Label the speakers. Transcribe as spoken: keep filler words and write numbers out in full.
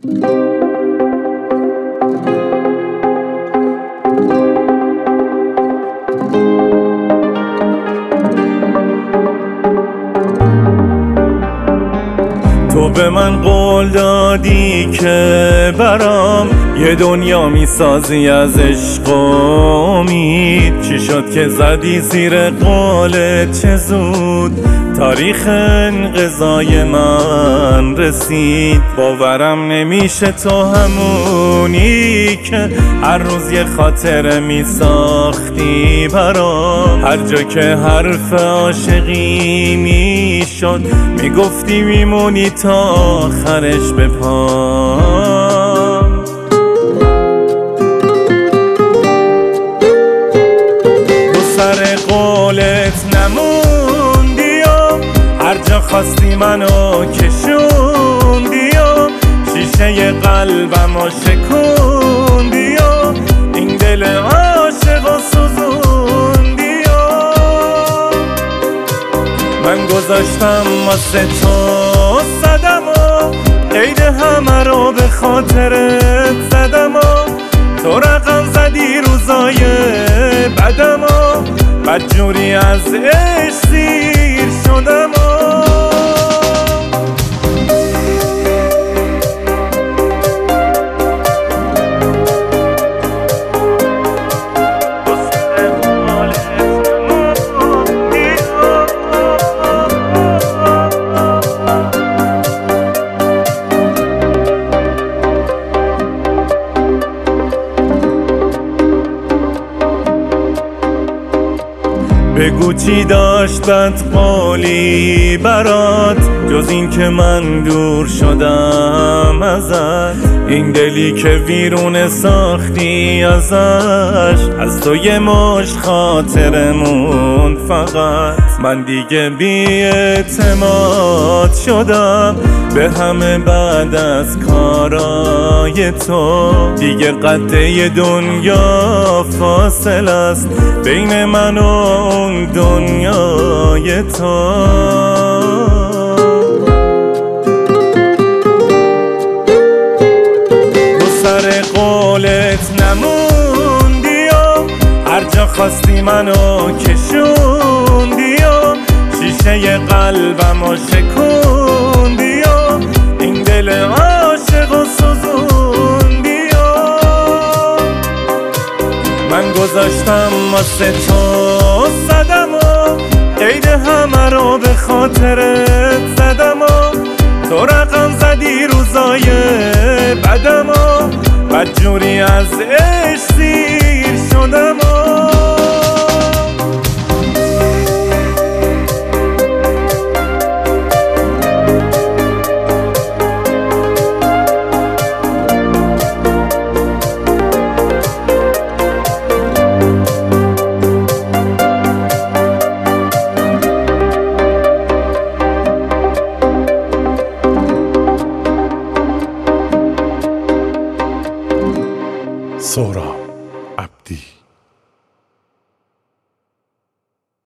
Speaker 1: تو به من قول دادی که برام یه دنیا میسازی از عشق و امید. چی شد که زدی زیر قولت؟ چه زود تاریخ انقضای من رسید. باورم نمیشه تو همونی که هر روز یه خاطره میساختی برام. هر جا که حرف عاشقی میشد میگفتی میمونی تا آخرش به پام. تو سر قولت نموندی و هر جا خواستی منو کشوندی و شیشه قلبمو شکوندی و این دل عاشقو سوزوندی و من گذاشتم واسه تو صدم و قید همه رو به خاطرت زدم و تو رقم زدی روزای بدم و بدجوری از عشق سیر شدم و بگو چی داشت بد قولی برات جز این که من دور شدم ازت. این دلی که ویرون ساختی ازش از تو یه مشت خاطره موند فقط. من دیگه بی اعتماد شدم به همه بعد از کارای تو. دیگه قطعه دنیا فاصل است بین من و اون دنیای تو. تو سر قولت نموندی و هر جا خواستی منو کشوندی و شیشه قلبمو شکوندی و این دل عاشقو سوزوندی و من گذاشتم واسه تو صدم و قید همه رو به خاطرت زدم و تو رقم زدی روزای بدم و بدجوری از عشق سیر شدم و
Speaker 2: سهراب عبدی.